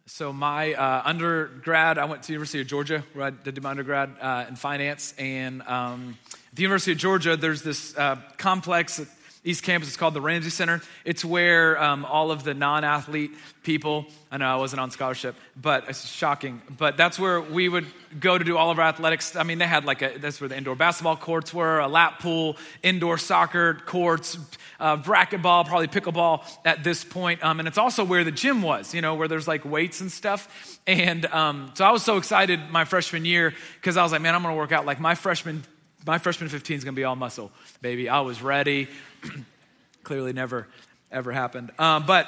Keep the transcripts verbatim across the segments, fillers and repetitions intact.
So my uh, undergrad, I went to the University of Georgia, where I did my undergrad uh, in finance. And um, at the University of Georgia, there's this uh, complex at East Campus. It's called the Ramsey Center. It's where um, all of the non-athlete people, I know I wasn't on scholarship, but it's shocking. But that's where we would go to do all of our athletics. I mean, they had like a, that's where the indoor basketball courts were, a lap pool, indoor soccer courts, uh, racquetball, probably pickleball at this point. Um, and it's also where the gym was, you know, where there's like weights and stuff. And um, so I was so excited my freshman year because I was like, man, I'm going to work out like my freshman My freshman fifteen is going to be all muscle, baby. I was ready. Clearly never, ever happened. Um, but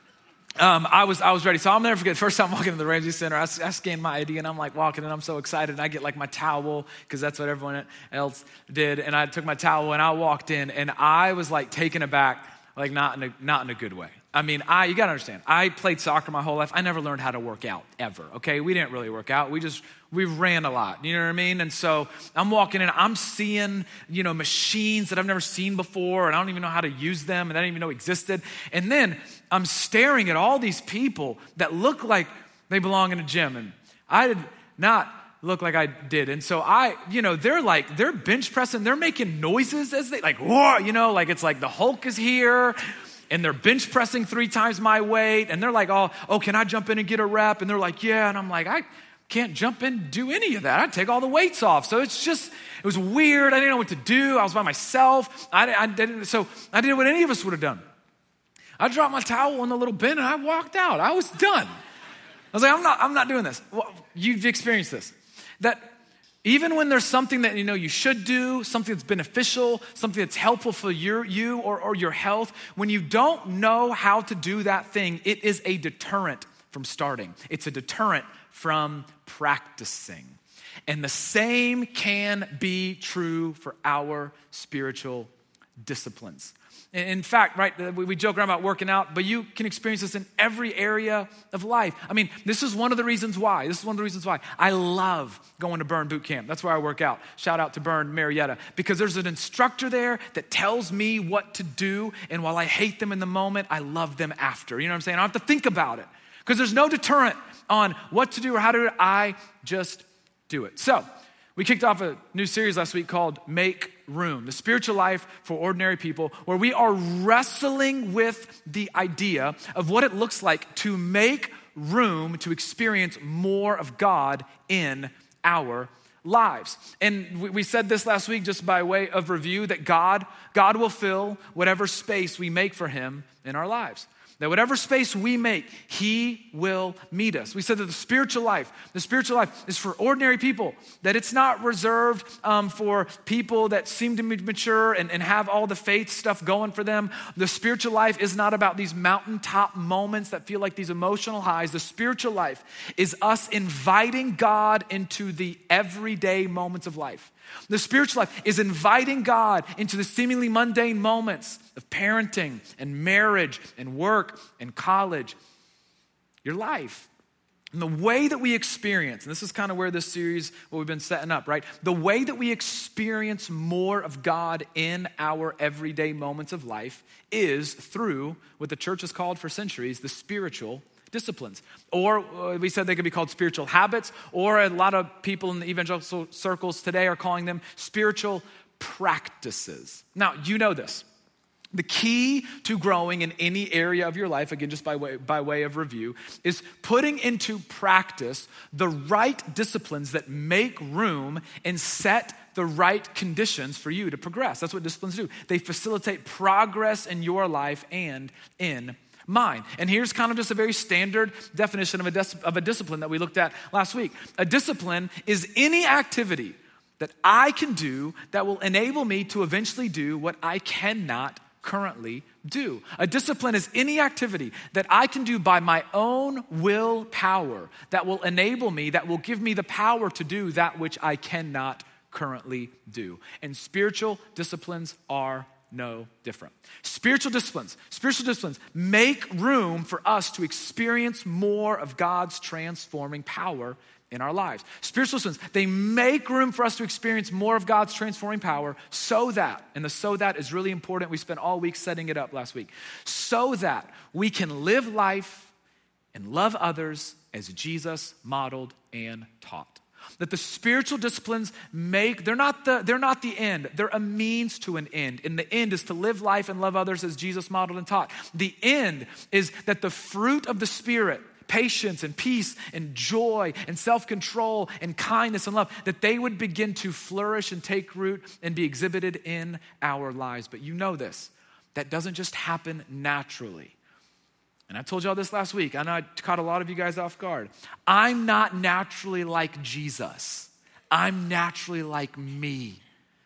um, I was I was ready. So I'll never forget the first time walking to the Ramsey Center, I, I scanned my I D and I'm like walking and I'm so excited. And I get like my towel because that's what everyone else did. And I took my towel and I walked in and I was like taken aback, like not in a, not in a good way. I mean, I you got to understand, I played soccer my whole life. I never learned how to work out ever, okay? We didn't really work out. We just, we ran a lot, you know what I mean? And so I'm walking in, I'm seeing, you know, machines that I've never seen before, and I don't even know how to use them, and I didn't even know existed. And then I'm staring at all these people that look like they belong in a gym, and I did not look like I did. And so I, you know, they're like, they're bench pressing, they're making noises as they, like, whoa, you know, like it's like the Hulk is here, and they're bench pressing three times my weight. And they're like, oh, oh, can I jump in and get a rep? And they're like, yeah. And I'm like, I can't jump in and do any of that. I'd take all the weights off. So it's just, it was weird. I didn't know what to do. I was by myself. I, I didn't, so I did what any of us would have done. I dropped my towel in the little bin and I walked out. I was done. I was like, I'm not, I'm not doing this. Well, you've experienced this. That even when there's something that you know you should do, something that's beneficial, something that's helpful for your, you or, or your health, when you don't know how to do that thing, it is a deterrent from starting. It's a deterrent from practicing. And the same can be true for our spiritual disciplines. In fact, right, we joke around about working out, but you can experience this in every area of life. I mean, this is one of the reasons why. This is one of the reasons why I love going to Burn Boot Camp. That's where I work out. Shout out to Burn Marietta, because there's an instructor there that tells me what to do. And while I hate them in the moment, I love them after. You know what I'm saying? I don't have to think about it because there's no deterrent on what to do or how to do it. I just do it. So we kicked off a new series last week called Make Room, the spiritual life for ordinary people, where we are wrestling with the idea of what it looks like to make room to experience more of God in our lives. And we said this last week just by way of review, that God, God will fill whatever space we make for him in our lives. That whatever space we make, he will meet us. We said that the spiritual life, the spiritual life is for ordinary people, that it's not reserved um, for people that seem to be mature and, and have all the faith stuff going for them. The spiritual life is not about these mountaintop moments that feel like these emotional highs. The spiritual life is us inviting God into the everyday moments of life. The spiritual life is inviting God into the seemingly mundane moments of parenting and marriage and work and college, your life. And the way that we experience, and this is kind of where this series, what we've been setting up, right? The way that we experience more of God in our everyday moments of life is through what the church has called for centuries, the spiritual disciplines. Or uh, we said they could be called spiritual habits, or a lot of people in the evangelical circles today are calling them spiritual practices. Now, you know this. The key to growing in any area of your life, again, just by way, by way of review, is putting into practice the right disciplines that make room and set the right conditions for you to progress. That's what disciplines do. They facilitate progress in your life and in mine. And here's kind of just a very standard definition of a, dis- of a discipline that we looked at last week. A discipline is any activity that I can do that will enable me to eventually do what I cannot currently do. A discipline is any activity that I can do by my own willpower that will enable me, that will give me the power to do that which I cannot currently do. And spiritual disciplines are no different. Spiritual disciplines, spiritual disciplines make room for us to experience more of God's transforming power in our lives. Spiritual disciplines, they make room for us to experience more of God's transforming power so that, and the so that is really important. We spent all week setting it up last week. So that we can live life and love others as Jesus modeled and taught. That the spiritual disciplines make, they're not the, they're not the end. They're a means to an end. And the end is to live life and love others as Jesus modeled and taught. The end is that the fruit of the Spirit, patience and peace and joy and self-control and kindness and love, that they would begin to flourish and take root and be exhibited in our lives. But you know this, that doesn't just happen naturally. And I told y'all this last week. I know I caught a lot of you guys off guard. I'm not naturally like Jesus. I'm naturally like me.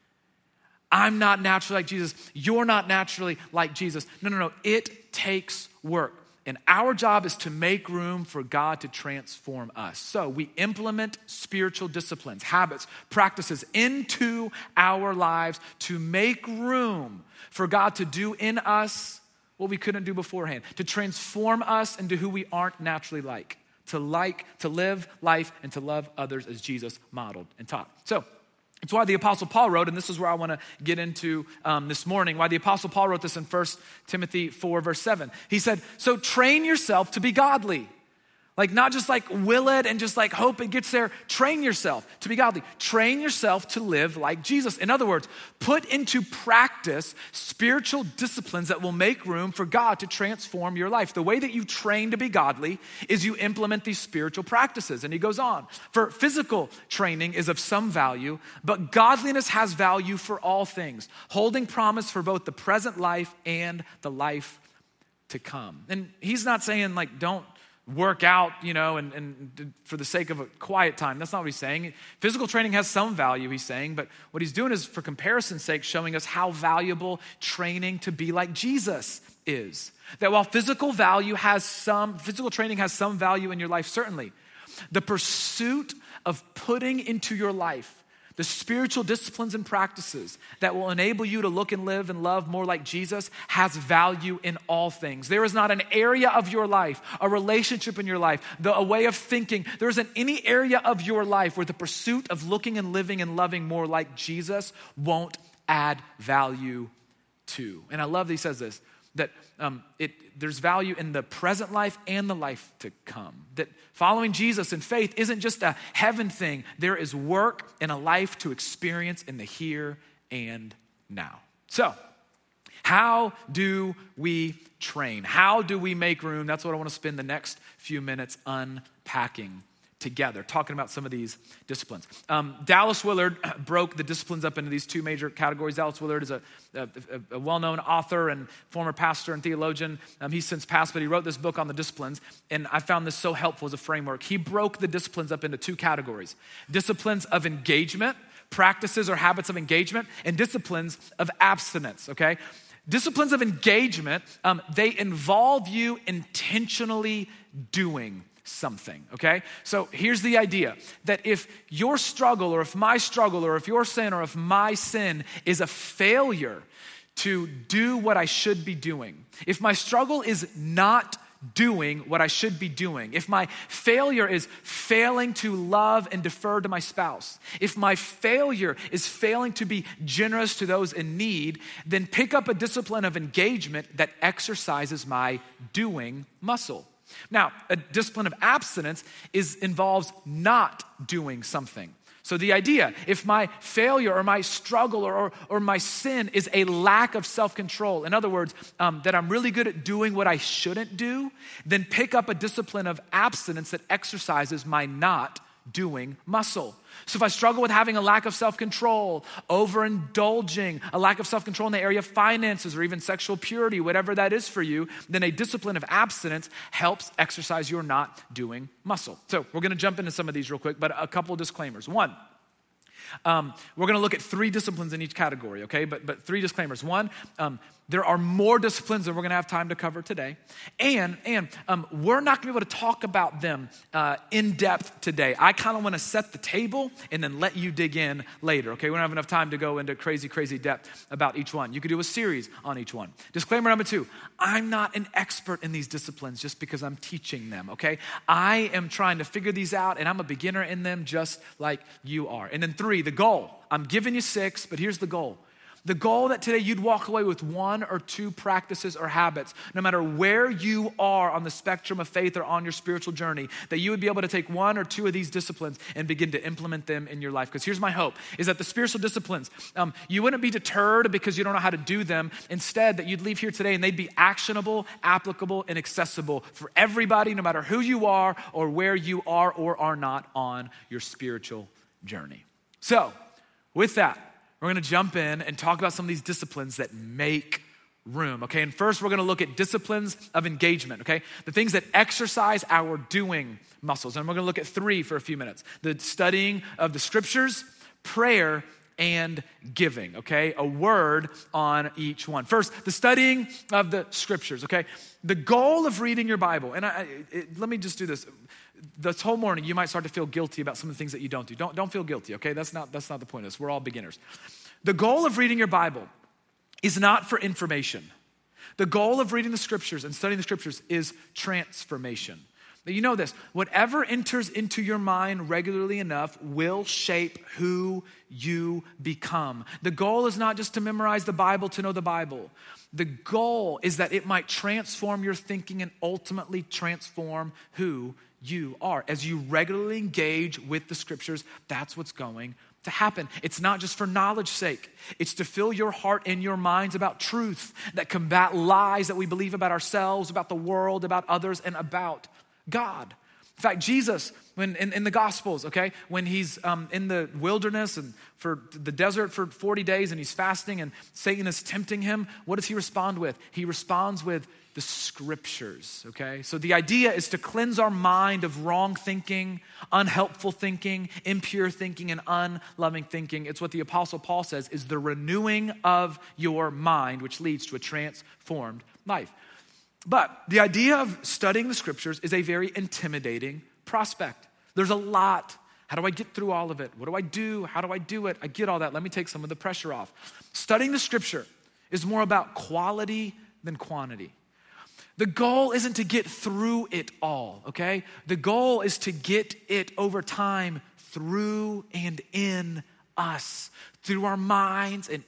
I'm not naturally like Jesus. You're not naturally like Jesus. No, no, no. It takes work. And our job is to make room for God to transform us. So we implement spiritual disciplines, habits, practices into our lives to make room for God to do in us what we couldn't do beforehand, to transform us into who we aren't naturally like, to like, to live life and to love others as Jesus modeled and taught. So it's why the Apostle Paul wrote, and this is where I want to get into um, this morning, why the Apostle Paul wrote this in First Timothy four, verse seven. He said, so train yourself to be godly. Like not just like will it and just like hope it gets there. Train yourself to be godly. Train yourself to live like Jesus. In other words, put into practice spiritual disciplines that will make room for God to transform your life. The way that you train to be godly is you implement these spiritual practices. And he goes on, for physical training is of some value, but godliness has value for all things, holding promise for both the present life and the life to come. And he's not saying like don't work out, you know, and, and for the sake of a quiet time. That's not what he's saying. Physical training has some value, he's saying, but what he's doing is for comparison's sake, showing us how valuable training to be like Jesus is. That while physical value has some, physical training has some value in your life, certainly, the pursuit of putting into your life the spiritual disciplines and practices that will enable you to look and live and love more like Jesus has value in all things. There is not an area of your life, a relationship in your life, the, a way of thinking. There isn't any area of your life where the pursuit of looking and living and loving more like Jesus won't add value to. And I love that he says this, that um, it there's value in the present life and the life to come. That following Jesus in faith isn't just a heaven thing. There is work and a life to experience in the here and now. So, how do we train? How do we make room? That's what I want to spend the next few minutes unpacking together, talking about some of these disciplines. Um, Dallas Willard broke the disciplines up into these two major categories. Dallas Willard is a, a, a well-known author and former pastor and theologian. Um, he's since passed, but he wrote this book on the disciplines, and I found this so helpful as a framework. He broke the disciplines up into two categories: disciplines of engagement, practices or habits of engagement, and disciplines of abstinence, okay? Disciplines of engagement, um, they involve you intentionally doing something, okay? So here's the idea, that if your struggle or if my struggle or if your sin or if my sin is a failure to do what I should be doing, if my struggle is not doing what I should be doing, if my failure is failing to love and defer to my spouse, if my failure is failing to be generous to those in need, then pick up a discipline of engagement that exercises my doing muscle. Now, a discipline of abstinence is involves not doing something. So the idea, if my failure or my struggle or, or, or my sin is a lack of self-control, in other words, um, that I'm really good at doing what I shouldn't do, then pick up a discipline of abstinence that exercises my not doing muscle. So if I struggle with having a lack of self-control, overindulging, a lack of self-control in the area of finances or even sexual purity, whatever that is for you, then a discipline of abstinence helps exercise your not doing muscle. So we're gonna jump into some of these real quick, but a couple of disclaimers. One, um, we're gonna look at three disciplines in each category, okay? But, but three disclaimers. One, um, there are more disciplines than we're gonna have time to cover today. And, and um, we're not gonna be able to talk about them uh, in depth today. I kind of wanna set the table and then let you dig in later, okay? We don't have enough time to go into crazy, crazy depth about each one. You could do a series on each one. Disclaimer number two, I'm not an expert in these disciplines just because I'm teaching them, okay? I am trying to figure these out and I'm a beginner in them just like you are. And then three, the goal. I'm giving you six, but here's the goal. The goal that today you'd walk away with one or two practices or habits, no matter where you are on the spectrum of faith or on your spiritual journey, that you would be able to take one or two of these disciplines and begin to implement them in your life. Because here's my hope, is that the spiritual disciplines, um, you wouldn't be deterred because you don't know how to do them. Instead, that you'd leave here today and they'd be actionable, applicable, and accessible for everybody, no matter who you are or where you are or are not on your spiritual journey. So, with that, we're gonna jump in and talk about some of these disciplines that make room, okay? And first, we're gonna look at disciplines of engagement, okay? The things that exercise our doing muscles. And we're gonna look at three for a few minutes. The studying of the scriptures, prayer, and giving, okay? A word on each one. First, the studying of the scriptures, okay? The goal of reading your Bible, and I, it, let me just do this. This whole morning, you might start to feel guilty about some of the things that you don't do. Don't, don't feel guilty, okay? That's not, that's not the point of this. We're all beginners. The goal of reading your Bible is not for information. The goal of reading the scriptures and studying the scriptures is transformation. Now, you know this, whatever enters into your mind regularly enough will shape who you become. The goal is not just to memorize the Bible to know the Bible. The goal is that it might transform your thinking and ultimately transform who you are. As you regularly engage with the scriptures, that's what's going to happen. It's not just for knowledge's sake. It's to fill your heart and your minds about truth that combat lies that we believe about ourselves, about the world, about others, and about God. In fact, Jesus, when in, in the Gospels, okay, when he's um, in the wilderness and for the desert for forty days and he's fasting and Satan is tempting him, what does he respond with? He responds with the scriptures, okay? So the idea is to cleanse our mind of wrong thinking, unhelpful thinking, impure thinking, and unloving thinking. It's what the Apostle Paul says is the renewing of your mind, which leads to a transformed life. But the idea of studying the scriptures is a very intimidating prospect. There's a lot. How do I get through all of it? What do I do? How do I do it? I get all that. Let me take some of the pressure off. Studying the scripture is more about quality than quantity. The goal isn't to get through it all, okay? The goal is to get it over time through and in us, through our minds and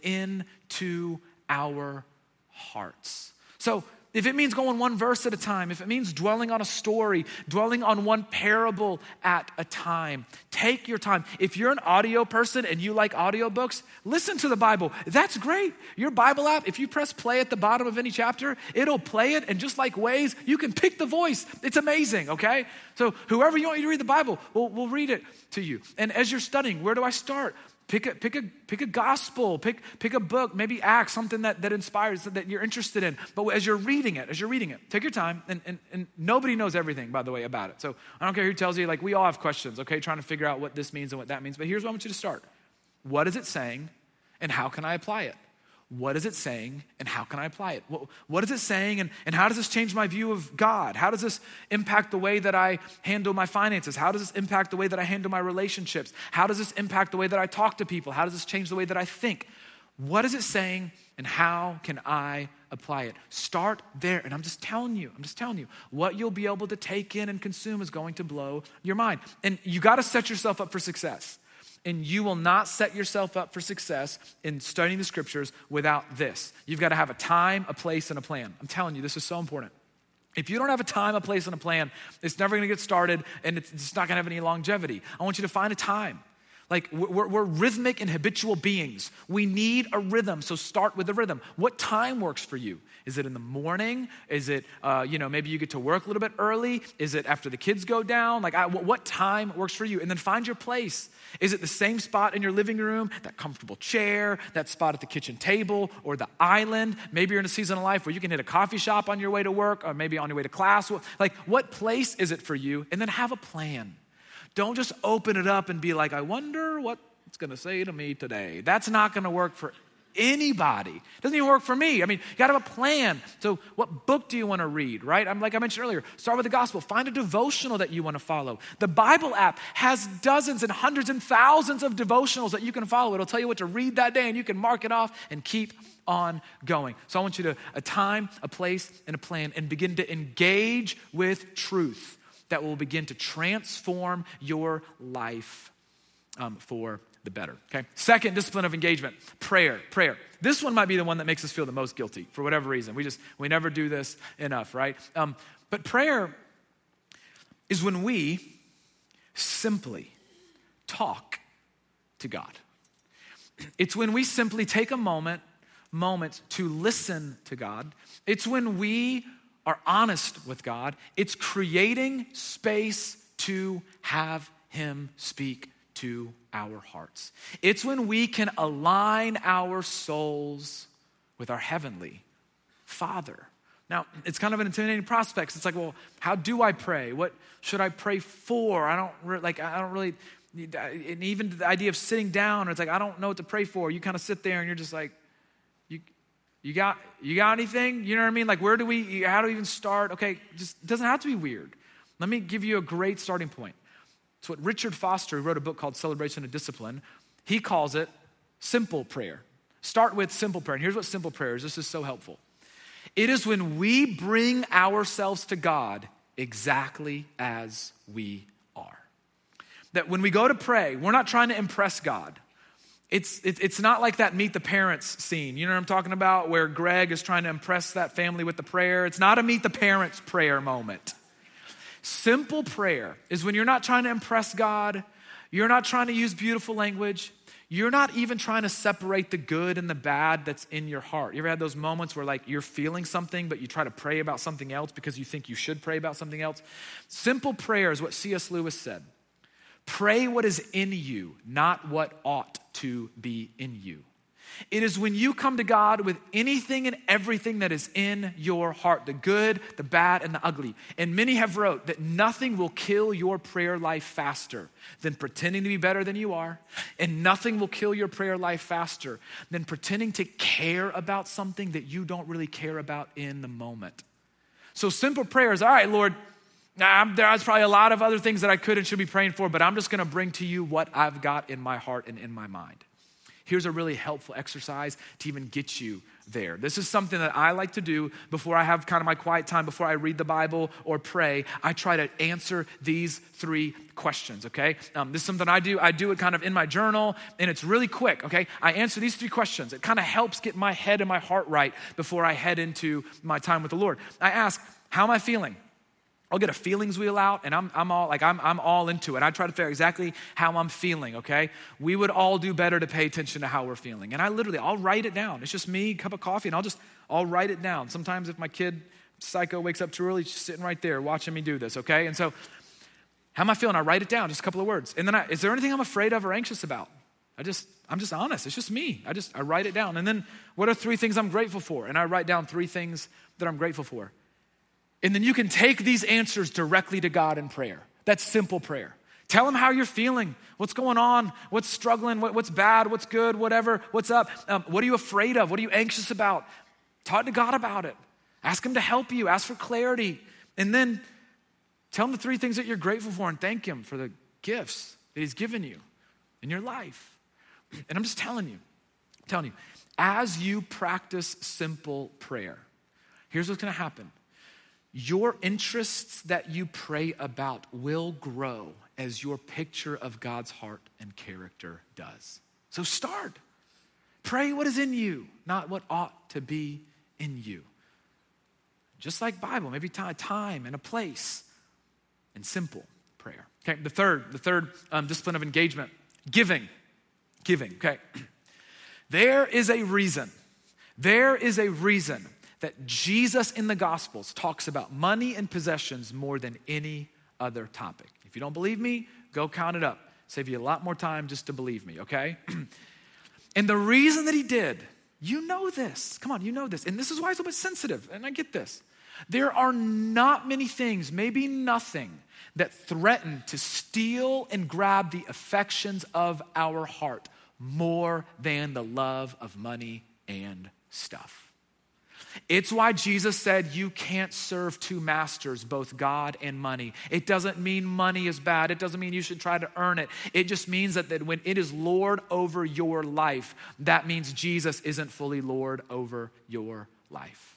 into our hearts. So if it means going one verse at a time, if it means dwelling on a story, dwelling on one parable at a time, take your time. If you're an audio person and you like audiobooks, listen to the Bible. That's great. Your Bible app, if you press play at the bottom of any chapter, it'll play it. And just like Waze, you can pick the voice. It's amazing, okay? So whoever you want you to read the Bible, we'll, we'll read it to you. And as you're studying, where do I start? Pick a, pick a, pick a gospel, pick, pick a book, maybe Acts, something that, that inspires, that you're interested in. But as you're reading it, as you're reading it, take your time. And, and, and nobody knows everything, by the way, about it. So I don't care who tells you, like we all have questions, okay, trying to figure out what this means and what that means. But here's what I want you to start. What is it saying and how can I apply it? What is it saying and how can I apply it? What, what is it saying and, and how does this change my view of God? How does this impact the way that I handle my finances? How does this impact the way that I handle my relationships? How does this impact the way that I talk to people? How does this change the way that I think? What is it saying and how can I apply it? Start there. And I'm just telling you, I'm just telling you, what you'll be able to take in and consume is going to blow your mind. And you got to set yourself up for success. And you will not set yourself up for success in studying the scriptures without this. You've got to have a time, a place, and a plan. I'm telling you, this is so important. If you don't have a time, a place, and a plan, it's never going to get started, and it's, it's not going to have any longevity. I want you to find a time. Like we're, we're rhythmic and habitual beings. We need a rhythm, so start with the rhythm. What time works for you? Is it in the morning? Is it, uh, you know, maybe you get to work a little bit early? Is it after the kids go down? Like I, what time works for you? And then find your place. Is it the same spot in your living room, that comfortable chair, that spot at the kitchen table, or the island? Maybe you're in a season of life where you can hit a coffee shop on your way to work, or maybe on your way to class. Like what place is it for you? And then have a plan. Don't just open it up and be like, I wonder what it's going to say to me today. That's not going to work for anybody. It doesn't even work for me. I mean, you got to have a plan. So what book do you want to read, right? I'm like I mentioned earlier, start with the gospel. Find a devotional that you want to follow. The Bible app has dozens and hundreds and thousands of devotionals that you can follow. It'll tell you what to read that day and you can mark it off and keep on going. So I want you to a time, a place, and a plan and begin to engage with truth that will begin to transform your life um, for the better, okay? Second discipline of engagement, prayer, prayer. This one might be the one that makes us feel the most guilty for whatever reason. We just, we never do this enough, right? Um, but prayer is when we simply talk to God. It's when we simply take a moment, moments to listen to God. It's when we are honest with God. It's creating space to have him speak to our hearts. It's when we can align our souls with our heavenly Father. Now, it's kind of an intimidating prospect. It's like, well, how do I pray? What should I pray for? I don't re- like. I don't really. And even the idea of sitting down, it's like I don't know what to pray for. You kind of sit there and you're just like, you, you got, you got anything? You know what I mean? Like, where do we? How do we even start? Okay, just it doesn't have to be weird. Let me give you a great starting point. It's what Richard Foster, who wrote a book called Celebration of Discipline, he calls it simple prayer. Start with simple prayer. And here's what simple prayer is. This is so helpful. It is when we bring ourselves to God exactly as we are. That when we go to pray, we're not trying to impress God. It's, it, it's not like that Meet the Parents scene. You know what I'm talking about? Where Greg is trying to impress that family with the prayer. It's not a Meet the Parents prayer moment. Simple prayer is when you're not trying to impress God. You're not trying to use beautiful language. You're not even trying to separate the good and the bad that's in your heart. You ever had those moments where like you're feeling something, but you try to pray about something else because you think you should pray about something else? Simple prayer is what C S Lewis said. Pray what is in you, not what ought to be in you. It is when you come to God with anything and everything that is in your heart, the good, the bad, and the ugly. And many have wrote that nothing will kill your prayer life faster than pretending to be better than you are. And nothing will kill your prayer life faster than pretending to care about something that you don't really care about in the moment. So simple prayer is, all right, Lord, I'm, there's probably a lot of other things that I could and should be praying for, but I'm just going to bring to you what I've got in my heart and in my mind. Here's a really helpful exercise to even get you there. This is something that I like to do before I have kind of my quiet time, before I read the Bible or pray. I try to answer these three questions, okay? Um, this is something I do. I do it kind of in my journal, and it's really quick, okay? I answer these three questions. It kind of helps get my head and my heart right before I head into my time with the Lord. I ask, how am I feeling? I'll get a feelings wheel out and I'm I'm all like I'm I'm all into it. I try to figure out exactly how I'm feeling, okay? We would all do better to pay attention to how we're feeling. And I literally, I'll write it down. It's just me, a cup of coffee, and I'll just, I'll write it down. Sometimes if my kid, psycho, wakes up too early, she's sitting right there watching me do this, okay? And so, how am I feeling? I write it down, just a couple of words. And then I, is there anything I'm afraid of or anxious about? I just, I'm just honest. It's just me. I just, I write it down. And then what are three things I'm grateful for? And I write down three things that I'm grateful for. And then you can take these answers directly to God in prayer. That's simple prayer. Tell him how you're feeling, what's going on, what's struggling, what, what's bad, what's good, whatever, what's up. Um, what are you afraid of? What are you anxious about? Talk to God about it. Ask him to help you. Ask for clarity. And then tell him the three things that you're grateful for and thank him for the gifts that he's given you in your life. And I'm just telling you, I'm telling you, as you practice simple prayer, here's what's going to happen. Your interests that you pray about will grow as your picture of God's heart and character does. So start. Pray what is in you, not what ought to be in you. Just like Bible, maybe a time and a place and simple prayer. Okay, the third, the third um, discipline of engagement, giving. Giving, okay. There is a reason. There is a reason that Jesus in the Gospels talks about money and possessions more than any other topic. If you don't believe me, go count it up. Save you a lot more time just to believe me, okay? And the reason that he did, you know this. Come on, you know this. And this is why it's a bit sensitive, and I get this. There are not many things, maybe nothing, that threaten to steal and grab the affections of our heart more than the love of money and stuff. It's why Jesus said you can't serve two masters, both God and money. It doesn't mean money is bad. It doesn't mean you should try to earn it. It just means that, that when it is Lord over your life, that means Jesus isn't fully Lord over your life.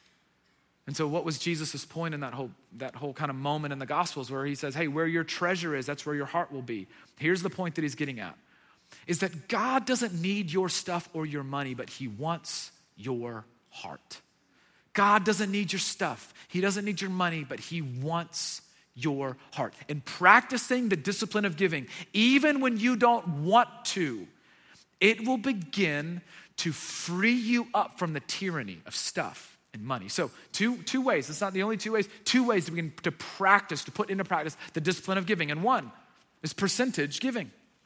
And so what was Jesus' point in that whole, that whole kind of moment in the Gospels where he says, hey, where your treasure is, that's where your heart will be. Here's the point that he's getting at. is that God doesn't need your stuff or your money, but he wants your heart. God doesn't need your stuff. He doesn't need your money, but he wants your heart. And practicing the discipline of giving, even when you don't want to, it will begin to free you up from the tyranny of stuff and money. So two, two ways, it's not the only two ways, two ways to begin to practice, to put into practice the discipline of giving. And one is percentage giving.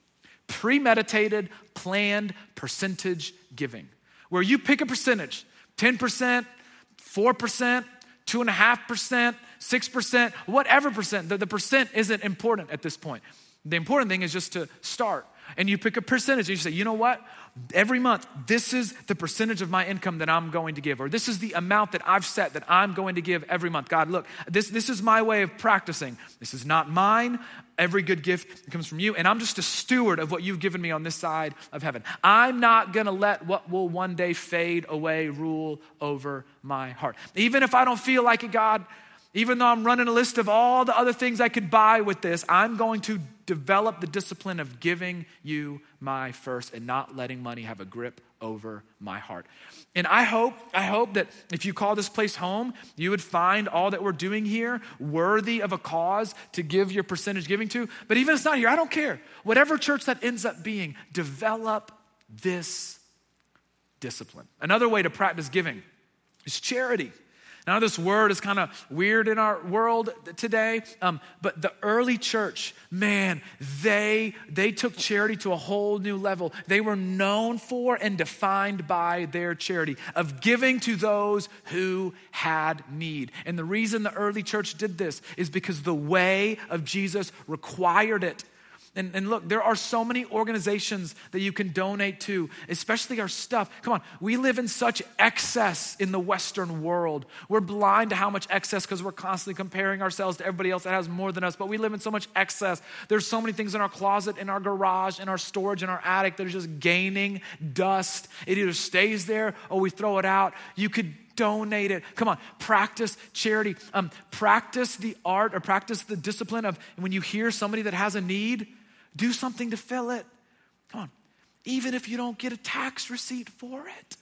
Premeditated, planned percentage giving, where you pick a percentage, ten percent, four percent, two point five percent, six percent, whatever percent. The, the percent isn't important at this point. The important thing is just to start. And you pick a percentage and you say, you know what? Every month, this is the percentage of my income that I'm going to give, or this is the amount that I've set that I'm going to give every month. God, look, this, this is my way of practicing. This is not mine. Every good gift comes from you, and I'm just a steward of what you've given me on this side of heaven. I'm not gonna let what will one day fade away rule over my heart. Even if I don't feel like it, God, even though I'm running a list of all the other things I could buy with this, I'm going to develop the discipline of giving you my first and not letting money have a grip over my heart. And I hope, I hope that if you call this place home, you would find all that we're doing here worthy of a cause to give your percentage giving to. But even if it's not here, I don't care. Whatever church that ends up being, develop this discipline. Another way to practice giving is charity. Now, this word is kind of weird in our world today, um, but the early church, man, they, they took charity to a whole new level. They were known for and defined by their charity of giving to those who had need. And the reason the early church did this is because the way of Jesus required it. And, and look, there are so many organizations that you can donate to, especially our stuff. Come on, we live in such excess in the Western world. We're blind to how much excess because we're constantly comparing ourselves to everybody else that has more than us, but we live in so much excess. There's so many things in our closet, in our garage, in our storage, in our attic that are just gaining dust. It either stays there or we throw it out. You could donate it. Come on, practice charity. Um, practice the art or practice the discipline of when you hear somebody that has a need, do something to fill it. Come on. Even if you don't get a tax receipt for it.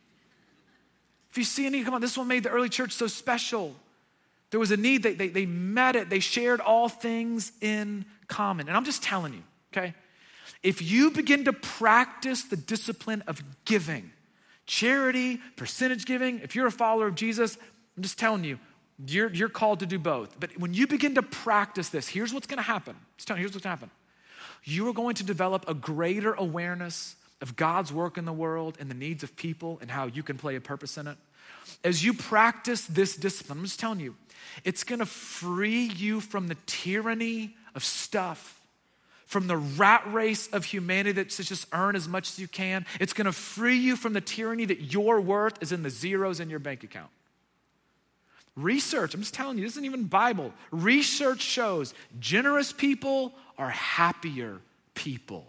If you see a need, come on, this one made the early church so special. There was a need, they, they, they met it, they shared all things in common. And I'm just telling you, okay? If you begin to practice the discipline of giving, charity, percentage giving, if you're a follower of Jesus, I'm just telling you, you're, you're called to do both. But when you begin to practice this, here's what's gonna happen. Just telling you, here's what's gonna happen. You are going to develop a greater awareness of God's work in the world and the needs of people and how you can play a purpose in it. As you practice this discipline, I'm just telling you, it's gonna free you from the tyranny of stuff, from the rat race of humanity that says just earn as much as you can. It's gonna free you from the tyranny that your worth is in the zeros in your bank account. Research, I'm just telling you, this isn't even Bible. Research shows generous people are happier people.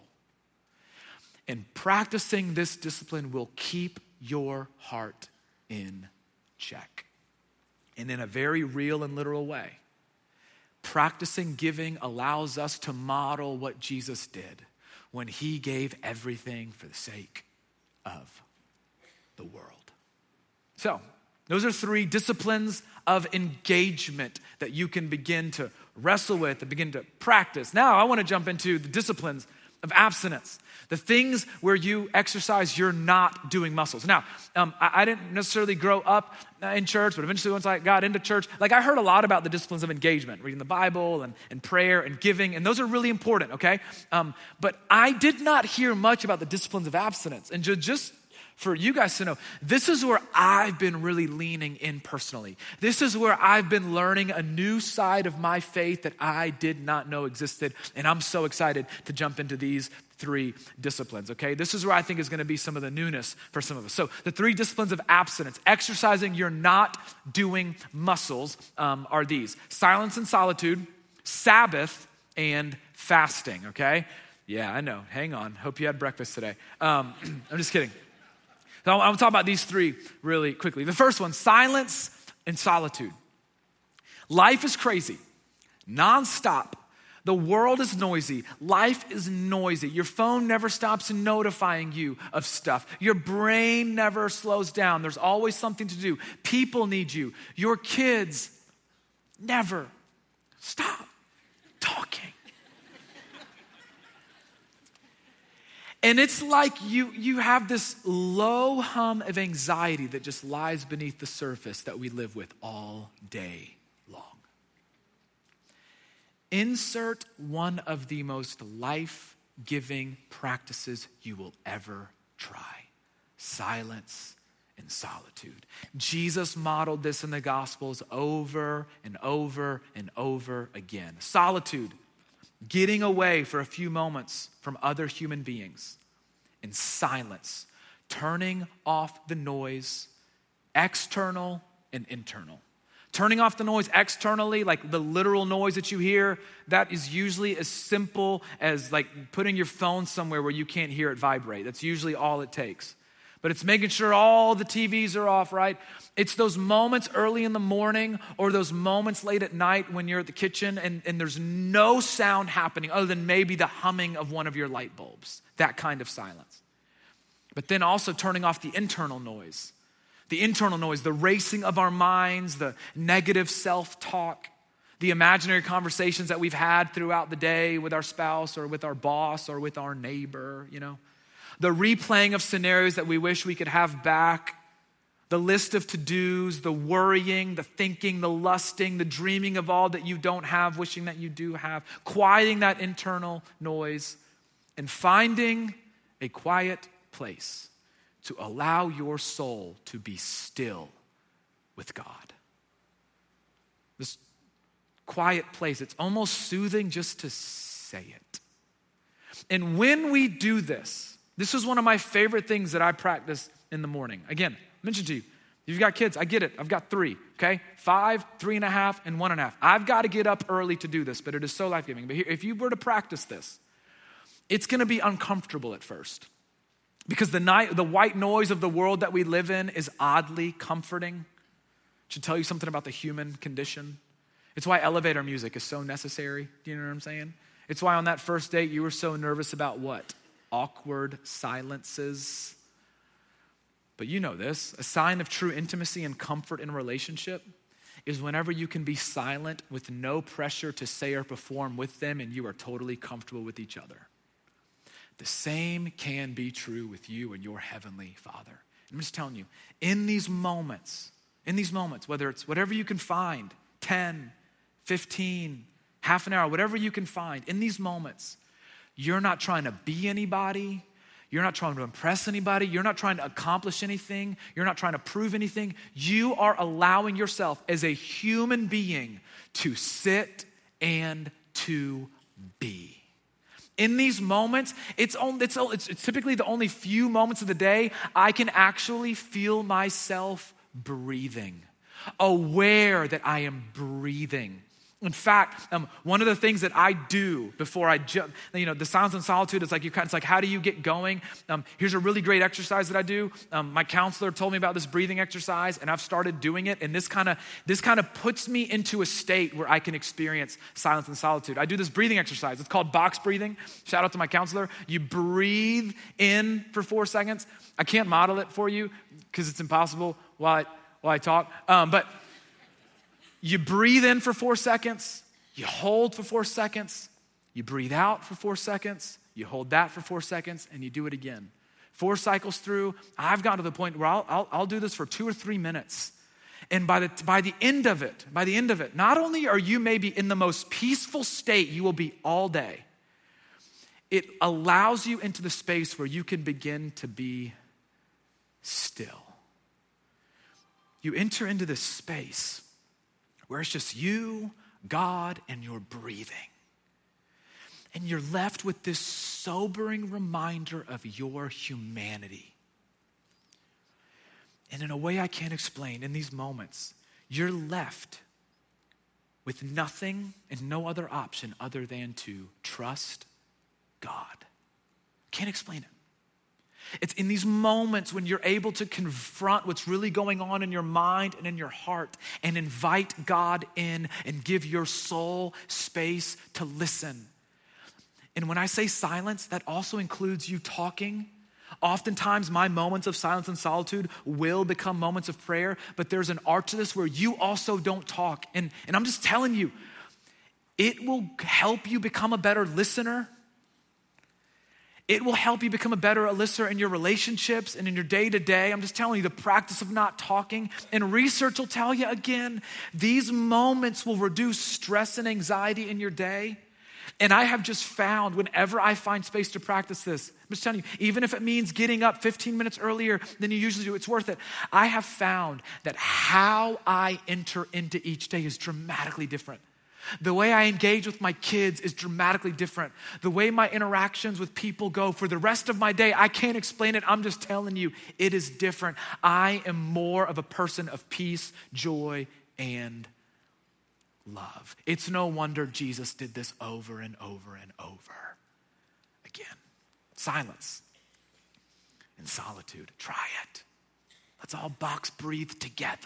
And practicing this discipline will keep your heart in check. And in a very real and literal way, practicing giving allows us to model what Jesus did when he gave everything for the sake of the world. So, those are three disciplines of engagement that you can begin to wrestle with and begin to practice. Now, I want to jump into the disciplines of abstinence, the things where you exercise you're not doing muscles. Now, um, I, I didn't necessarily grow up in church, but eventually once I got into church, like I heard a lot about the disciplines of engagement, reading the Bible and, and prayer and giving, and those are really important, okay? Um, but I did not hear much about the disciplines of abstinence. And ju- just for you guys to know, this is where I've been really leaning in personally. This is where I've been learning a new side of my faith that I did not know existed. And I'm so excited to jump into these three disciplines, okay? This is where I think is gonna be some of the newness for some of us. So the three disciplines of abstinence, exercising you're not doing muscles, um, are these: silence and solitude, Sabbath, and fasting, okay? Yeah, I know, hang on. Hope you had breakfast today. Um, I'm just kidding. So I'm gonna talk about these three really quickly. The first one, silence and solitude. Life is crazy, nonstop, The world is noisy. Life is noisy. Your phone never stops notifying you of stuff. Your brain never slows down. There's always something to do. People need you. Your kids never stop talking. And it's like you, you have this low hum of anxiety that just lies beneath the surface that we live with all day long. Insert one of the most life-giving practices you will ever try: silence and solitude. Jesus modeled this in the Gospels over and over and over again. Solitude, getting away for a few moments from other human beings. And silence, turning off the noise, external and internal. Turning off the noise externally, like the literal noise that you hear, that is usually as simple as like putting your phone somewhere where you can't hear it vibrate. That's usually all it takes. But it's making sure all the T Vs are off, right? It's those moments early in the morning or those moments late at night when you're at the kitchen and, and there's no sound happening other than maybe the humming of one of your light bulbs. That kind of silence. But then also turning off the internal noise. The internal noise, the racing of our minds, the negative self-talk, the imaginary conversations that we've had throughout the day with our spouse or with our boss or with our neighbor, you know. The replaying of scenarios that we wish we could have back, the list of to-dos, the worrying, the thinking, the lusting, the dreaming of all that you don't have, wishing that you do have, quieting that internal noise, and finding a quiet place to allow your soul to be still with God. This quiet place, it's almost soothing just to say it. And when we do this, this is one of my favorite things that I practice in the morning. Again, I mentioned to you, you've got kids, I get it. I've got three, okay? Five, three and a half, and one and a half. I've got to get up early to do this, but it is so life-giving. But here, if you were to practice this, it's going to be uncomfortable at first because the night, the white noise of the world that we live in is oddly comforting. It should tell you something about the human condition. It's why elevator music is so necessary. Do you know what I'm saying? It's why on that first date you were so nervous about what? Awkward silences. But you know this, a sign of true intimacy and comfort in a relationship is whenever you can be silent with no pressure to say or perform with them and you are totally comfortable with each other. The same can be true with you and your heavenly Father. I'm just telling you, in these moments, in these moments, whether it's whatever you can find, ten, fifteen, half an hour, whatever you can find, in these moments, you're not trying to be anybody. You're not trying to impress anybody. You're not trying to accomplish anything. You're not trying to prove anything. You are allowing yourself as a human being to sit and to be. In these moments, it's, only, it's, it's, it's typically the only few moments of the day I can actually feel myself breathing, aware that I am breathing. In fact, um, one of the things that I do before I jump, you know, the silence and solitude is like you kind of, it's like, how do you get going? Um, here's a really great exercise that I do. Um, my counselor told me about this breathing exercise, and I've started doing it. And this kind of this kind of puts me into a state where I can experience silence and solitude. I do this breathing exercise. It's called box breathing. Shout out to my counselor. You breathe in for four seconds. I can't model it for you because it's impossible while I while I talk. Um, but You breathe in for four seconds, you hold for four seconds, you breathe out for four seconds, you hold that for four seconds, and you do it again. Four cycles through, I've gotten to the point where I'll, I'll, I'll do this for two or three minutes. And by the, by the end of it, by the end of it, not only are you maybe in the most peaceful state you will be all day, it allows you into the space where you can begin to be still. You enter into this space where it's just you, God, and your breathing. And you're left with this sobering reminder of your humanity. And in a way I can't explain, in these moments, you're left with nothing and no other option other than to trust God. Can't explain it. It's in these moments when you're able to confront what's really going on in your mind and in your heart and invite God in and give your soul space to listen. And when I say silence, that also includes you talking. Oftentimes, my moments of silence and solitude will become moments of prayer, but there's an art to this where you also don't talk. And, and I'm just telling you, it will help you become a better listener. It will help you become a better listener in your relationships and in your day-to-day. I'm just telling you, the practice of not talking. And research will tell you again, these moments will reduce stress and anxiety in your day. And I have just found whenever I find space to practice this, I'm just telling you, even if it means getting up fifteen minutes earlier than you usually do, it's worth it. I have found that how I enter into each day is dramatically different. The way I engage with my kids is dramatically different. The way my interactions with people go for the rest of my day, I can't explain it. I'm just telling you, it is different. I am more of a person of peace, joy, and love. It's no wonder Jesus did this over and over and over again. Silence and solitude. Try it. Let's all box breathe together.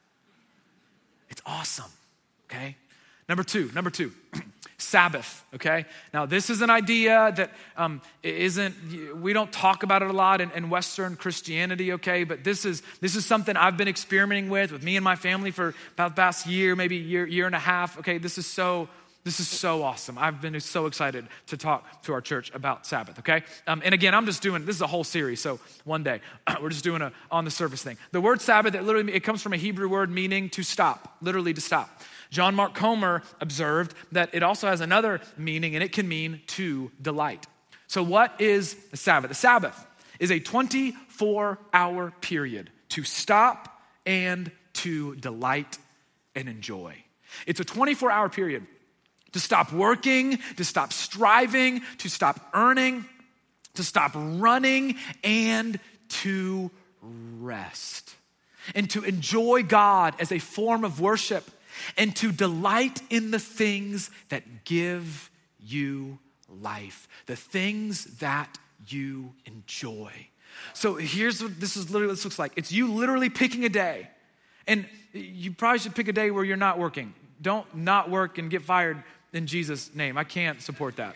It's awesome, okay? Number two, number two, Sabbath, okay? Now, this is an idea that um, isn't, we don't talk about it a lot in, in Western Christianity, okay? But this is this is something I've been experimenting with, with me and my family for about the past year, maybe year, year and a half, okay? This is so, this is so awesome. I've been so excited to talk to our church about Sabbath, okay? Um, and again, I'm just doing, this is a whole series, so one day, we're just doing a on the surface thing. The word Sabbath, it literally, it comes from a Hebrew word meaning to stop, literally to stop. John Mark Comer observed that it also has another meaning, and it can mean to delight. So what is the Sabbath? The Sabbath is a twenty-four hour period to stop and to delight and enjoy. It's a twenty-four hour period to stop working, to stop striving, to stop earning, to stop running, and to rest. And to enjoy God as a form of worship. And to delight in the things that give you life, the things that you enjoy. So here's what this is literally what this looks like. It's you literally picking a day. And you probably should pick a day where you're not working. Don't not work and get fired in Jesus' name. I can't support that.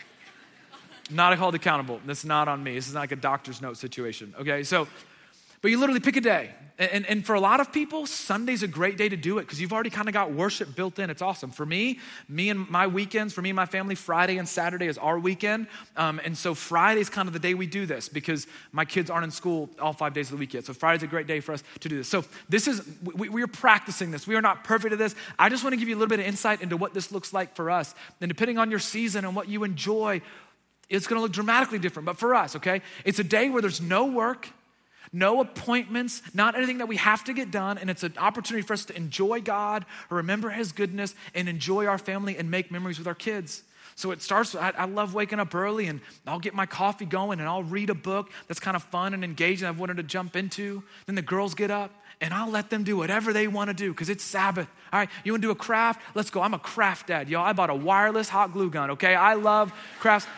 Not held accountable. That's not on me. This is not like a doctor's note situation. Okay, so, but you literally pick a day. And, and for a lot of people, Sunday's a great day to do it because you've already kind of got worship built in. It's awesome. For me, me and my weekends, for me and my family, Friday and Saturday is our weekend. Um, and so Friday's kind of the day we do this because my kids aren't in school all five days of the week yet. So Friday's a great day for us to do this. So this is, we, we are practicing this. We are not perfect at this. I just want to give you a little bit of insight into what this looks like for us. And depending on your season and what you enjoy, it's going to look dramatically different. But for us, okay, it's a day where there's no work, no appointments, not anything that we have to get done, and it's an opportunity for us to enjoy God, remember His goodness, and enjoy our family and make memories with our kids. So it starts, I, I love waking up early, and I'll get my coffee going, and I'll read a book that's kind of fun and engaging I've wanted to jump into. Then the girls get up, and I'll let them do whatever they want to do because it's Sabbath. All right, you want to do a craft? Let's go. I'm a craft dad, y'all. I bought a wireless hot glue gun, okay? I love crafts.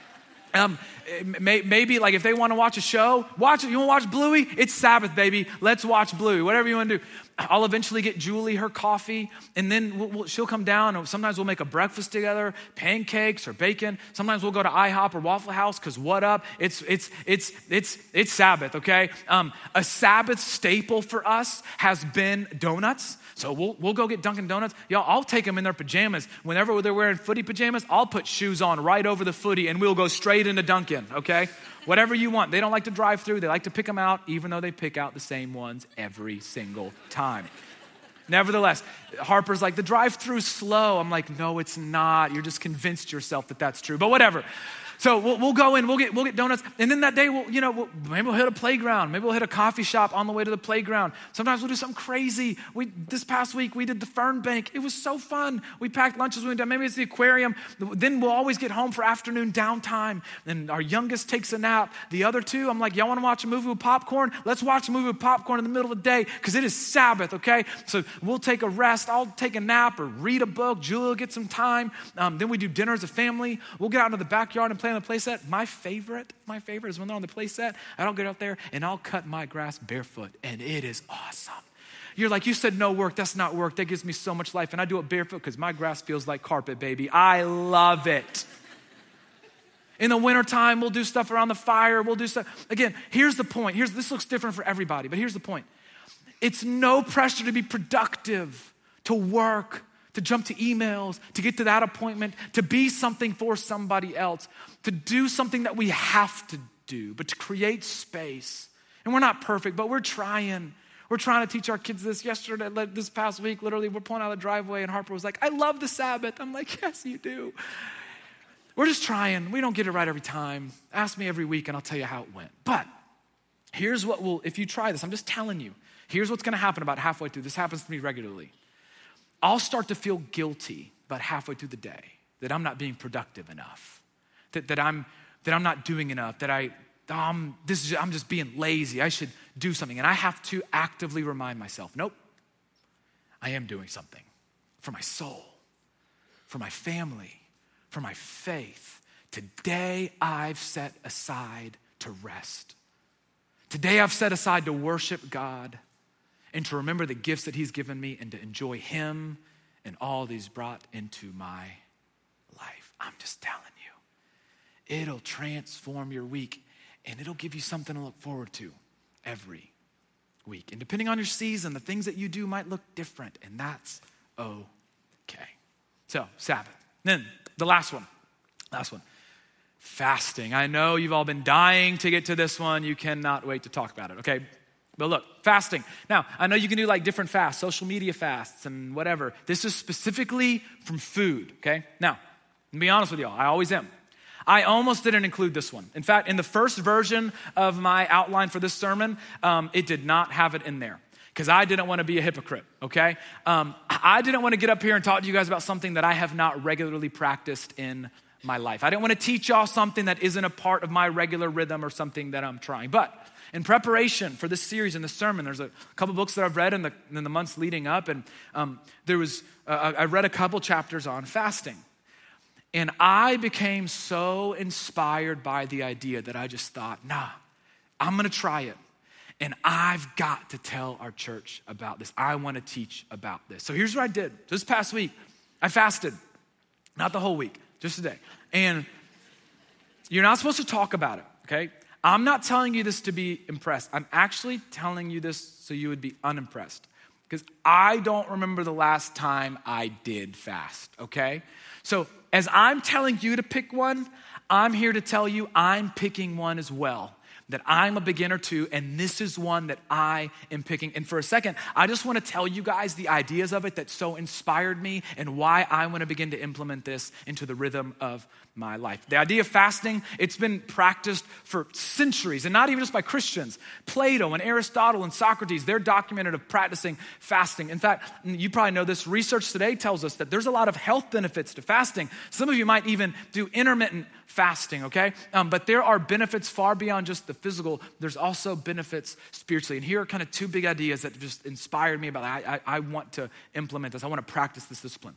Um, may, maybe like if they want to watch a show, watch it. You want to watch Bluey? It's Sabbath, baby. Let's watch Bluey. Whatever you want to do. I'll eventually get Julie her coffee, and then we'll, we'll, she'll come down, and sometimes we'll make a breakfast together, pancakes or bacon. Sometimes we'll go to IHOP or Waffle House because what up? It's it's it's it's it's Sabbath, okay? Um, a Sabbath staple for us has been donuts. So we'll we'll go get Dunkin' Donuts. Y'all, I'll take them in their pajamas. Whenever they're wearing footy pajamas, I'll put shoes on right over the footy, and we'll go straight into Dunkin', okay? Whatever you want. They don't like to drive through. They like to pick them out, even though they pick out the same ones every single time. Nevertheless, Harper's like, the drive-thru's slow. I'm like, no, it's not. You're just convinced yourself that that's true. But whatever. So we'll, we'll go in, we'll get we'll get donuts, and then that day, we'll, you know, we'll, maybe we'll hit a playground, maybe we'll hit a coffee shop on the way to the playground. Sometimes we'll do something crazy. We this past week we did the Fern Bank. It was so fun. We packed lunches. We went down. Maybe it's the aquarium. Then we'll always get home for afternoon downtime, and our youngest takes a nap. The other two, I'm like, y'all want to watch a movie with popcorn? Let's watch a movie with popcorn in the middle of the day because it is Sabbath. Okay, so we'll take a rest. I'll take a nap or read a book. Julia will get some time. Um, then we do dinner as a family. We'll get out into the backyard and play play on the play set? My favorite, my favorite is when they're on the play set, and I'll get out there and I'll cut my grass barefoot, and it is awesome. You're like, you said no work. That's not work. That gives me so much life. And I do it barefoot because my grass feels like carpet, baby. I love it. In the wintertime, we'll do stuff around the fire. We'll do stuff. Again, here's the point. Here's This looks different for everybody, but here's the point. It's no pressure to be productive, to work, to jump to emails, to get to that appointment, to be something for somebody else, to do something that we have to do, but to create space. And we're not perfect, but we're trying. We're trying to teach our kids this. Yesterday, this past week, literally, we're pulling out of the driveway, and Harper was like, I love the Sabbath. I'm like, yes, you do. We're just trying. We don't get it right every time. Ask me every week, and I'll tell you how it went. But here's what will, if you try this, I'm just telling you, here's what's going to happen about halfway through. This happens to me regularly. I'll start to feel guilty about halfway through the day that I'm not being productive enough, that, that, I'm, that I'm not doing enough, that I, um, this is, I'm just being lazy. I should do something. And I have to actively remind myself, nope, I am doing something for my soul, for my family, for my faith. Today I've set aside to rest. Today I've set aside to worship God and to remember the gifts that he's given me and to enjoy him and all that he's brought into my life. I'm just telling you, it'll transform your week and it'll give you something to look forward to every week. And depending on your season, the things that you do might look different, and that's okay. So, Sabbath. Then the last one, last one, fasting. I know you've all been dying to get to this one. You cannot wait to talk about it, okay? But look, fasting. Now, I know you can do like different fasts, social media fasts and whatever. This is specifically from food, okay? Now, to be honest with y'all, I always am. I almost didn't include this one. In fact, in the first version of my outline for this sermon, um, it did not have it in there because I didn't want to be a hypocrite, okay? Um, I didn't want to get up here and talk to you guys about something that I have not regularly practiced in my life. I didn't want to teach y'all something that isn't a part of my regular rhythm or something that I'm trying. But in preparation for this series and this sermon, there's a couple books that I've read in the, in the months leading up, and um, there was, uh, I read a couple chapters on fasting. And I became so inspired by the idea that I just thought, nah, I'm gonna try it. And I've got to tell our church about this. I wanna teach about this. So here's what I did. This past week, I fasted. Not the whole week, just a day. And you're not supposed to talk about it, okay? I'm not telling you this to be impressed. I'm actually telling you this so you would be unimpressed. Because I don't remember the last time I did fast, okay? So as I'm telling you to pick one, I'm here to tell you I'm picking one as well, that I'm a beginner to, and this is one that I am picking. And for a second, I just want to tell you guys the ideas of it that so inspired me and why I want to begin to implement this into the rhythm of my life. The idea of fasting, it's been practiced for centuries, and not even just by Christians. Plato and Aristotle and Socrates, they're documented of practicing fasting. In fact, you probably know this, research today tells us that there's a lot of health benefits to fasting. Some of you might even do intermittent fasting, okay? Um, but there are benefits far beyond just the physical. There's also benefits spiritually. And here are kind of two big ideas that just inspired me about it. I, I, I want to implement this. I want to practice this discipline.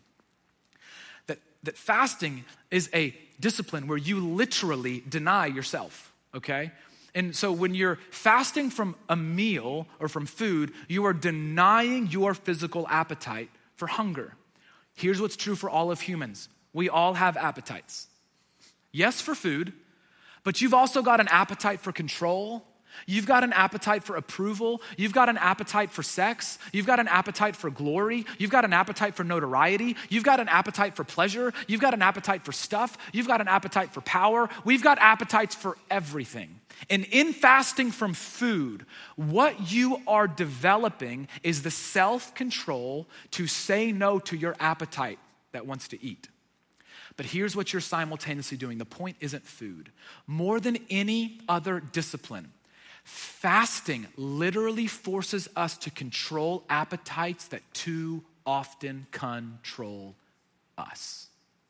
That, that fasting is a discipline where you literally deny yourself, okay? And so when you're fasting from a meal or from food, you are denying your physical appetite for hunger. Here's what's true for all of humans. We all have appetites. Yes, for food, but you've also got an appetite for control. You've got an appetite for approval. You've got an appetite for sex. You've got an appetite for glory. You've got an appetite for notoriety. You've got an appetite for pleasure. You've got an appetite for stuff. You've got an appetite for power. We've got appetites for everything. And in fasting from food, what you are developing is the self-control to say no to your appetite that wants to eat. But here's what you're simultaneously doing. The point isn't food. More than any other discipline, fasting literally forces us to control appetites that too often control us.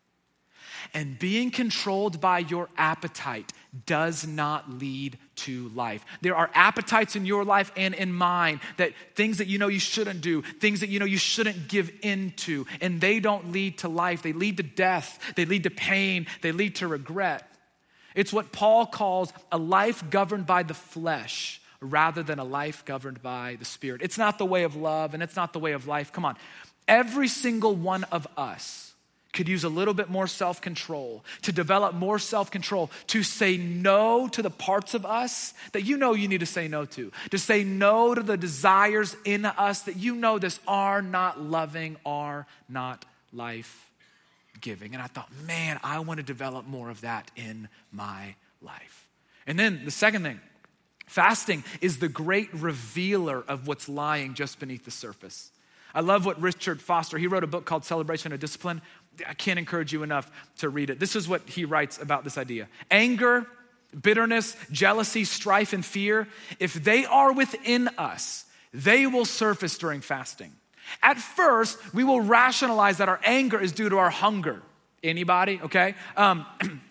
And being controlled by your appetite does not lead to life. There are appetites in your life and in mine, that things that you know you shouldn't do, things that you know you shouldn't give into, and they don't lead to life. They lead to death. They lead to pain. They lead to regret. It's what Paul calls a life governed by the flesh rather than a life governed by the Spirit. It's not the way of love and it's not the way of life. Come on. Every single one of us could use a little bit more self-control, to develop more self-control, to say no to the parts of us that you know you need to say no to, to say no to the desires in us that you know this are not loving, are not life-giving. And I thought, man, I want to develop more of that in my life. And then the second thing, fasting is the great revealer of what's lying just beneath the surface. I love what Richard Foster, he wrote a book called Celebration of Discipline. I can't encourage you enough to read it. This is what he writes about this idea. Anger, bitterness, jealousy, strife, and fear, if they are within us, they will surface during fasting. At first, we will rationalize that our anger is due to our hunger. Anybody, okay? Um,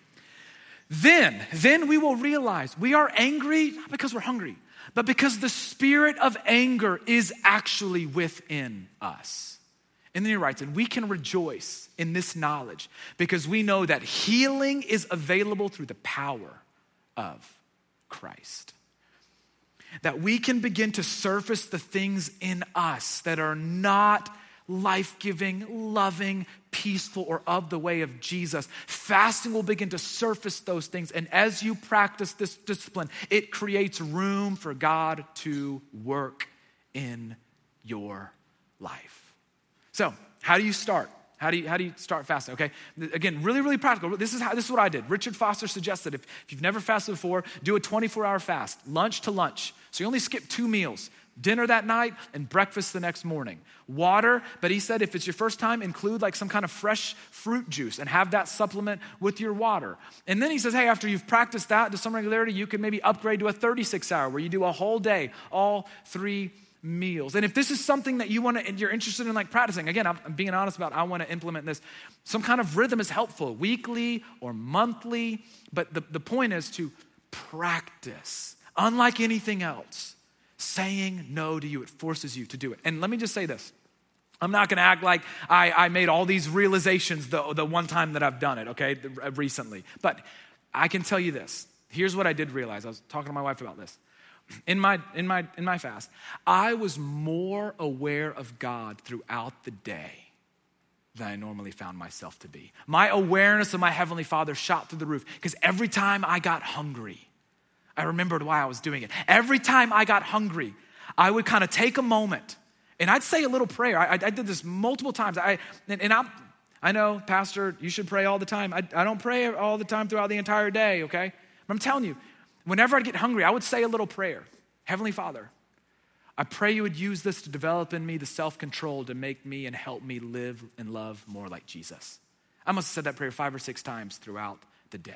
then, then we will realize we are angry not because we're hungry, but because the spirit of anger is actually within us. And then he writes, and we can rejoice in this knowledge because we know that healing is available through the power of Christ. That we can begin to surface the things in us that are not life-giving, loving, peaceful, or of the way of Jesus. Fasting will begin to surface those things. And as you practice this discipline, it creates room for God to work in your life. So, how do you start? How do you, how do you start fasting? Okay, again, really, really practical. This is how. This is what I did. Richard Foster suggested if, if you've never fasted before, do a twenty-four hour fast, lunch to lunch. So you only skip two meals, dinner that night and breakfast the next morning. Water, but he said if it's your first time, include like some kind of fresh fruit juice and have that supplement with your water. And then he says, hey, after you've practiced that to some regularity, you can maybe upgrade to a thirty-six hour where you do a whole day, all three meals. And if this is something that you want to, you're interested in like practicing, again, I'm, I'm being honest about, I want to implement this. Some kind of rhythm is helpful, weekly or monthly. But the, the point is to practice, unlike anything else. Saying no to you, it forces you to do it. And let me just say this. I'm not going to act like I, I made all these realizations the, the one time that I've done it, okay, recently. But I can tell you this. Here's what I did realize. I was talking to my wife about this. In my, in my, in my fast, I was more aware of God throughout the day than I normally found myself to be. My awareness of my Heavenly Father shot through the roof because every time I got hungry, I remembered why I was doing it. Every time I got hungry, I would kind of take a moment and I'd say a little prayer. I, I, I did this multiple times. I and, and I, I know, Pastor, you should pray all the time. I, I don't pray all the time throughout the entire day, okay? But I'm telling you, whenever I'd get hungry, I would say a little prayer. Heavenly Father, I pray you would use this to develop in me the self-control to make me and help me live and love more like Jesus. I must have said that prayer five or six times throughout the day.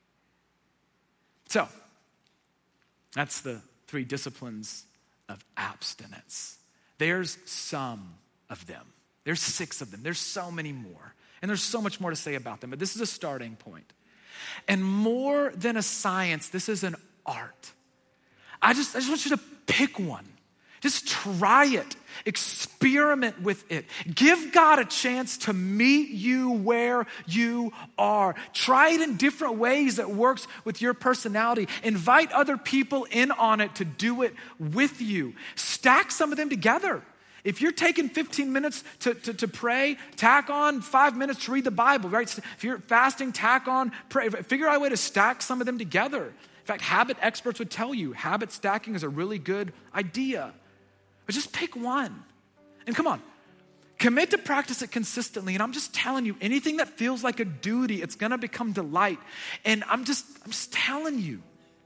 So, that's the three disciplines of abstinence. There's some of them. There's six of them. There's so many more. And there's so much more to say about them. But this is a starting point. And more than a science, this is an art. I just, I just want you to pick one. Just try it. Experiment with it. Give God a chance to meet you where you are. Try it in different ways that works with your personality. Invite other people in on it to do it with you. Stack some of them together. If you're taking fifteen minutes to, to, to pray, tack on five minutes to read the Bible, right? If you're fasting, tack on, pray. Figure out a way to stack some of them together. In fact, habit experts would tell you habit stacking is a really good idea. But just pick one. And come on, commit to practice it consistently. And I'm just telling you, anything that feels like a duty, it's gonna become delight. And I'm just, I'm just telling you,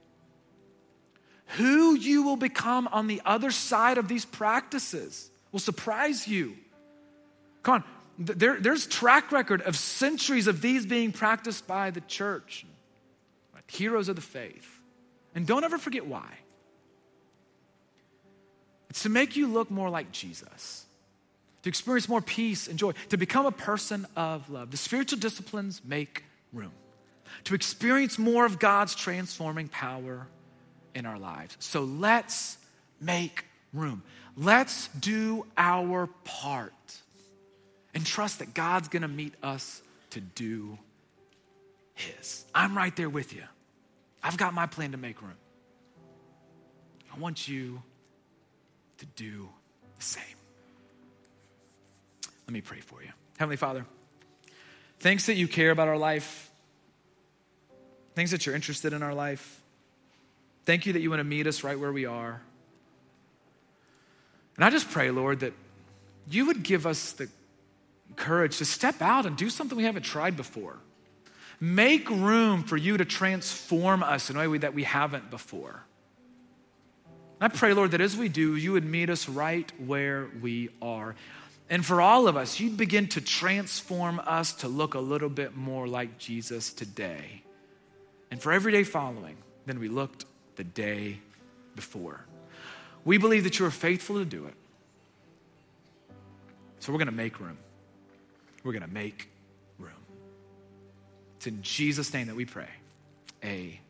who you will become on the other side of these practices will surprise you. Come on, there, there's track record of centuries of these being practiced by the church, heroes of the faith. And don't ever forget why. It's to make you look more like Jesus, to experience more peace and joy, to become a person of love. The spiritual disciplines make room to experience more of God's transforming power in our lives. So let's make room. Let's do our part and trust that God's gonna meet us to do His. I'm right there with you. I've got my plan to make room. I want you to do the same. Let me pray for you. Heavenly Father, thanks that you care about our life. Thanks that you're interested in our life. Thank you that you want to meet us right where we are. And I just pray, Lord, that you would give us the courage to step out and do something we haven't tried before. Make room for you to transform us in a way that we haven't before. And I pray, Lord, that as we do, you would meet us right where we are. And for all of us, you'd begin to transform us to look a little bit more like Jesus today. And for every day following than we looked the day before. We believe that you are faithful to do it. So we're going to make room. We're going to make room. It's in Jesus' name that we pray. Amen.